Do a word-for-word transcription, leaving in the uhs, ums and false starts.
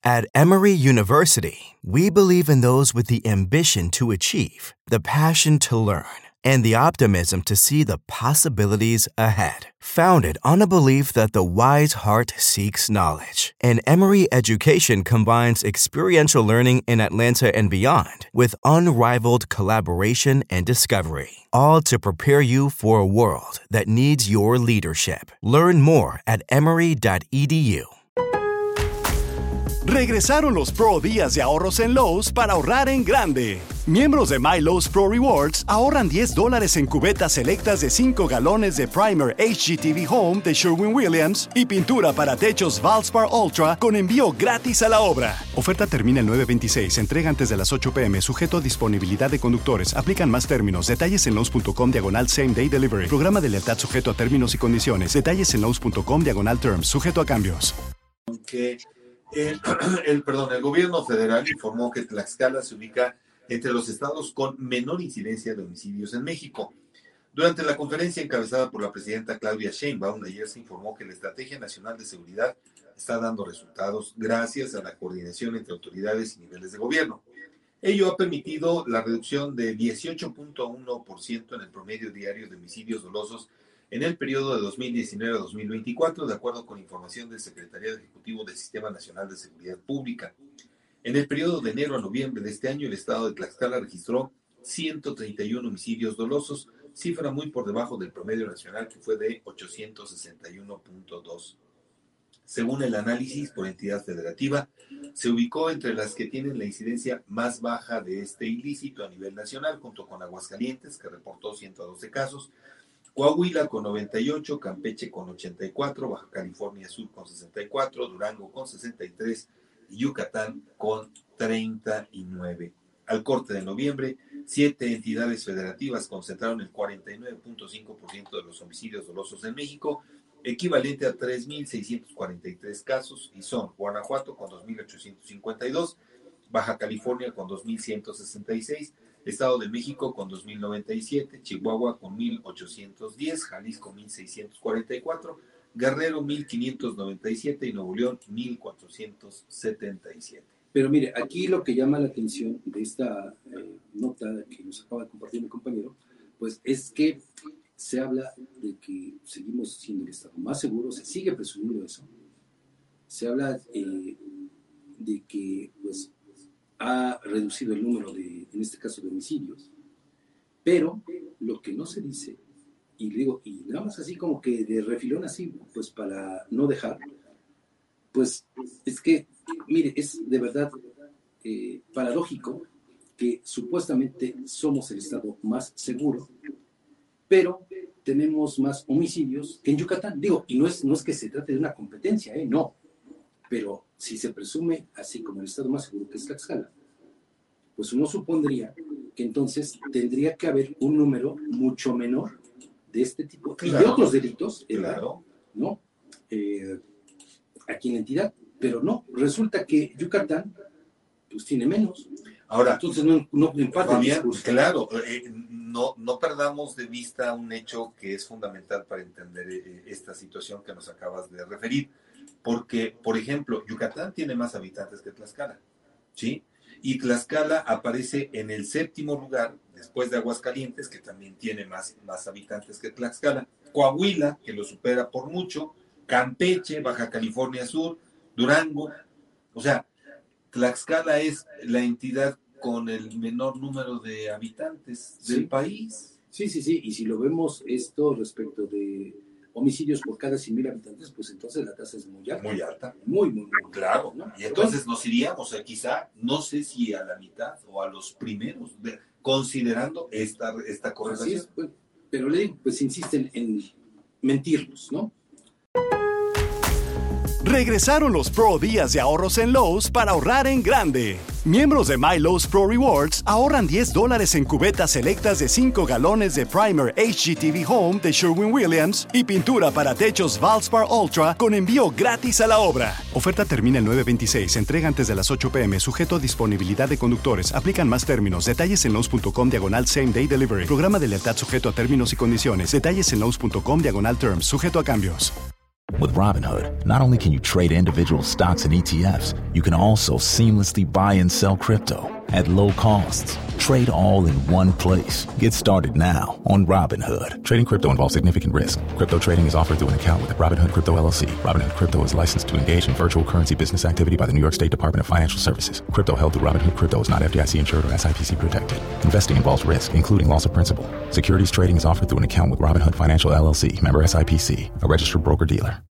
At Emory University, we believe in those with the ambition to achieve, the passion to learn, and the optimism to see the possibilities ahead. Founded on a belief that the wise heart seeks knowledge, and Emory Education combines experiential learning in Atlanta and beyond with unrivaled collaboration and discovery, all to prepare you for a world that needs your leadership. Learn more at emory dot e d u. Regresaron los Pro Días de Ahorros en Lowe's para ahorrar en grande. Miembros de My Lowe's Pro Rewards ahorran diez dólares en cubetas selectas de cinco galones de Primer H G T V Home de Sherwin-Williams y pintura para techos Valspar Ultra con envío gratis a la obra. Oferta termina el nueve veintiséis. Entrega antes de las ocho p m Sujeto a disponibilidad de conductores. Aplican más términos. Detalles en Lowe's punto com diagonal Same Day Delivery. Programa de lealtad sujeto a términos y condiciones. Detalles en Lowe's punto com diagonal Terms. Sujeto a cambios. Que el, el, perdón, el gobierno federal informó que Tlaxcala se ubica entre los estados con menor incidencia de homicidios en México. Durante la conferencia encabezada por la presidenta Claudia Sheinbaum, ayer se informó que la Estrategia Nacional de Seguridad está dando resultados gracias a la coordinación entre autoridades y niveles de gobierno. Ello ha permitido la reducción de dieciocho punto uno por ciento en el promedio diario de homicidios dolosos en el periodo de dos mil diecinueve a dos mil veinticuatro, de acuerdo con información del Secretariado Ejecutivo del Sistema Nacional de Seguridad Pública. En el periodo de enero a noviembre de este año, el estado de Tlaxcala registró ciento treinta y uno homicidios dolosos, cifra muy por debajo del promedio nacional, que fue de ochocientos sesenta y uno punto dos. Según el análisis por entidad federativa, se ubicó entre las que tienen la incidencia más baja de este ilícito a nivel nacional, junto con Aguascalientes, que reportó ciento doce casos, Coahuila con noventa y ocho, Campeche con ochenta y cuatro, Baja California Sur con sesenta y cuatro, Durango con sesenta y tres y Yucatán con treinta y nueve. Al corte de noviembre, siete entidades federativas concentraron el cuarenta y nueve punto cinco por ciento de los homicidios dolosos en México, equivalente a tres mil seiscientos cuarenta y tres casos, y son Guanajuato con dos mil ochocientos cincuenta y dos, Baja California con dos mil ciento sesenta y seis, Estado de México con dos mil noventa y siete, Chihuahua con mil ochocientos diez, Jalisco mil seiscientos cuarenta y cuatro, Guerrero mil quinientos noventa y siete y Nuevo León mil cuatrocientos setenta y siete. Pero mire, aquí lo que llama la atención de esta eh, nota que nos acaba de compartir mi compañero, pues es que se habla de que seguimos siendo el estado más seguro, se sigue presumiendo eso. Se habla eh, de que pues ha reducido el número de, en este caso, de homicidios, pero lo que no se dice, y digo, y nada más así como que de refilón así, pues para no dejar, pues es que, mire, es de verdad eh, paradójico que supuestamente somos el estado más seguro, pero tenemos más homicidios que en Yucatán. Digo, y no es, no es que se trate de una competencia, ¿eh? No. Pero si se presume así como el estado más seguro que es Tlaxcala, pues uno supondría que entonces tendría que haber un número mucho menor de este tipo claro. y de otros delitos, claro. ¿no? Eh, aquí en la entidad, pero no, resulta que Yucatán pues tiene menos. Ahora, entonces no, no empata el discurso. Claro, eh, no, no perdamos de vista un hecho que es fundamental para entender eh, esta situación que nos acabas de referir. Porque, por ejemplo, Yucatán tiene más habitantes que Tlaxcala, ¿sí? Y Tlaxcala aparece en el séptimo lugar, después de Aguascalientes, que también tiene más, más habitantes que Tlaxcala, Coahuila, que lo supera por mucho, Campeche, Baja California Sur, Durango. O sea, Tlaxcala es la entidad con el menor número de habitantes del sí. país. Sí, sí, sí, y si lo vemos esto respecto de homicidios por cada cien mil habitantes, pues entonces la tasa es muy alta. Muy alta. Muy, muy, muy claro. ¿no? Y entonces nos iríamos, o sea, quizá, no sé si a la mitad o a los primeros, de, considerando esta, esta correlación. Es, pues, pero le digo, pues insisten en mentirnos, ¿no? Regresaron los Pro Días de Ahorros en Lowe's para ahorrar en grande. Miembros de My Lowe's Pro Rewards ahorran diez dólares en cubetas selectas de cinco galones de Primer H G T V Home de Sherwin-Williams y pintura para techos Valspar Ultra con envío gratis a la obra. Oferta termina el nueve veintiséis. Entrega antes de las ocho p m Sujeto a disponibilidad de conductores. Aplican más términos. Detalles en Lowe's punto com diagonal Same Day Delivery. Programa de lealtad sujeto a términos y condiciones. Detalles en Lowe's punto com diagonal Terms. Sujeto a cambios. With Robinhood, not only can you trade individual stocks and E T Fs, you can also seamlessly buy and sell crypto at low costs. Trade all in one place. Get started now on Robinhood. Trading crypto involves significant risk. Crypto trading is offered through an account with Robinhood Crypto L L C. Robinhood Crypto is licensed to engage in virtual currency business activity by the New York State Department of Financial Services. Crypto held through Robinhood Crypto is not F D I C insured or S I P C protected. Investing involves risk, including loss of principal. Securities trading is offered through an account with Robinhood Financial L L C, member S I P C, a registered broker-dealer.